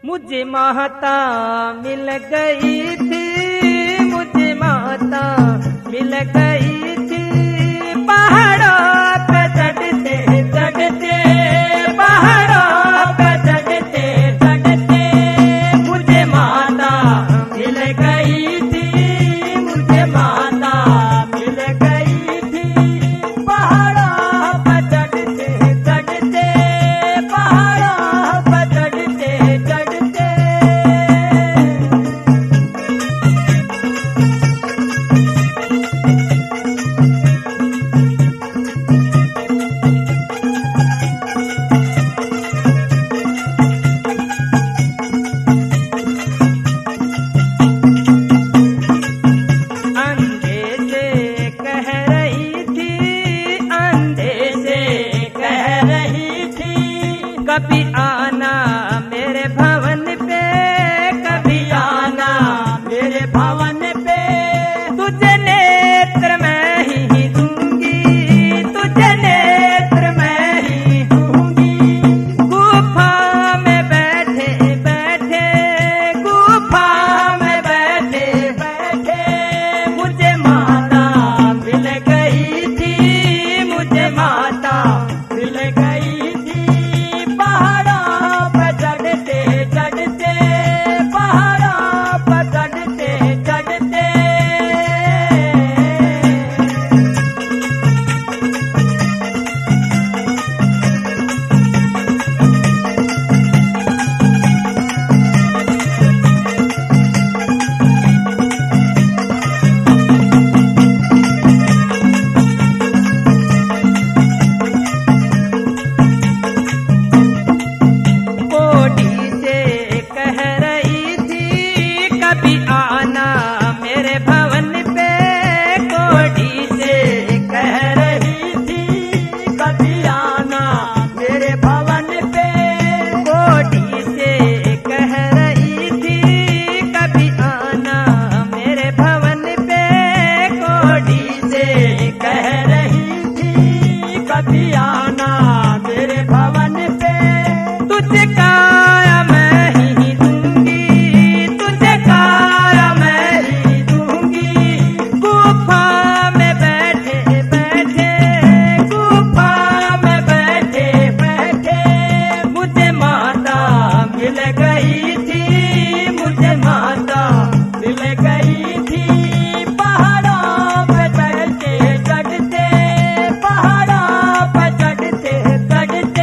मुझे माता मिल गई थी, मुझे माता मिल गई थी, पहाड़ों पे चढ़ते चढ़ते, पहाड़ों पे चढ़ते चढ़ते, मुझे माता मिल गई थी, मुझे माता मिल गई थी, पहाड़ों पे चढ़ते चढ़ते, पहाड़ों पे चढ़ते चढ़ते। कभी आना मेरे भवन पे, कभी आना मेरे भवन पे, तुझे नेत्र मैं ही दूंगी, तुझे नेत्र मैं ही दूंगी। गुफा में बैठे बैठे, गुफा में बैठे बैठे, मुझे माता मिल गई थी, मुझे माता मिल गई थी, पहाड़ों पर चढ़ते चढ़ते, पहाड़ों पर चढ़ते चढ़ते। कभी आना मेरे भवन पे, कोड़ी से कह रही थी, कभी आना मेरे भवन पे, कोड़ी से कह रही थी, कभी आना मेरे भवन पे, कोड़ी से कह रही थी, कभी आना मेरे भवन पे, तुझे काया मैं ही दूंगी, तुझे काया मैं ही दूंगी। गुफा में बैठे बैठे, गुफा में बैठे बैठे, मुझे माता मिल गई थी, मुझे माता मिल गई थी, पहाड़ों पे चढ़ते चढ़ते, पहाड़ों पे चढ़ते चढ़ते।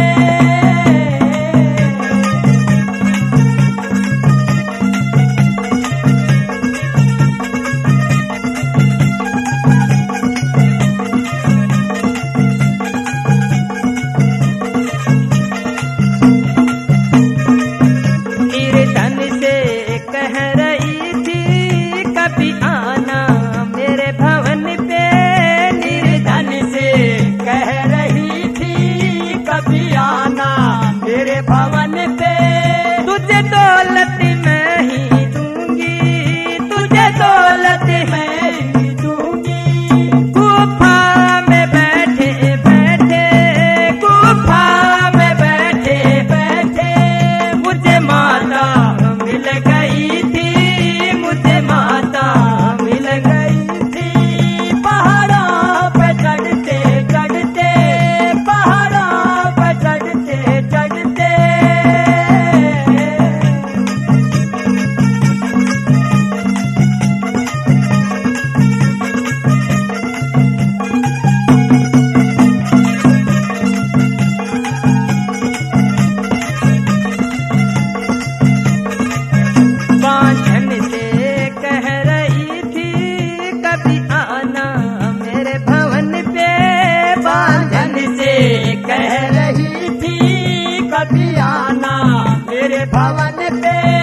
निर्धन से कह रही थी, कभी आना मेरे भवन पे, निर्धन से कह रही थी, कभी आना मेरे भवन पे, तुझे दौलत मैं ही दूंगी, तुझे दौलत मैं ही दूंगी। गुफा में बैठे बैठे, गुफा में बैठे बैठे, मुझे माता मिल गई थी, मुझे माता मिल गई थी, पहाड़ों पे चढ़ते चढ़ते, पहाड़ों पे चढ़ते चढ़ते। बांधन से कह रही थी, कभी आना मेरे भवन पे, बांधन से कह रही थी, कभी आना मेरे भवन पे,